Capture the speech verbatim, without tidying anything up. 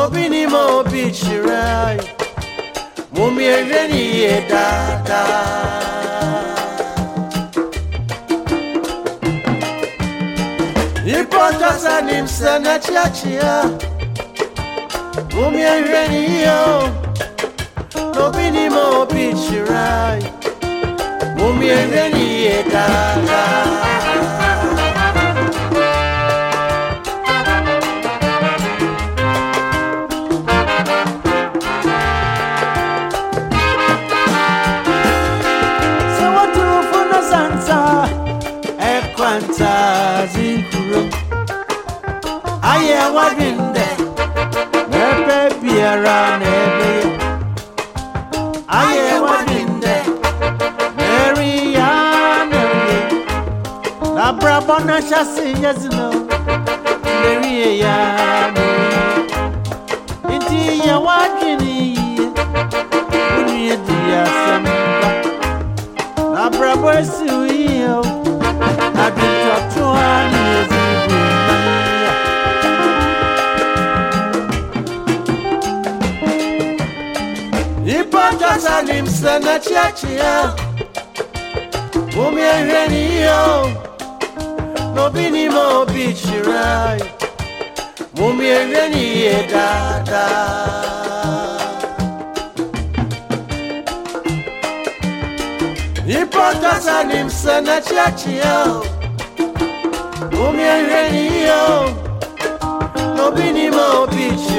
no bini mo bichirai. Mumi ereni e dada. Ipota sanim sana chiachia. Mumi ereni yo. No bini mo bichirai. Mumi ereni e dada. Quanta zinkuro aye wadinde nepe biara nebe aye wadinde meri ya nebe la brabona chasi yazino meri ya nebe inti ya wadini uni dia samba la brabo suyo I've been talked to one years ago. Ipota sanim sana chiachia. Mumi ereni yo. No bini mo bichirai. Mumi ereni e dada. Ipota sanim sana chiachia. Mumi ereni yo. No bini mo bichirai.